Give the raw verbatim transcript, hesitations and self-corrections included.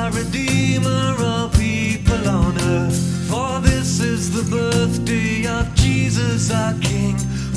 our Redeemer, all people on earth. For this is the birthday of Jesus our King.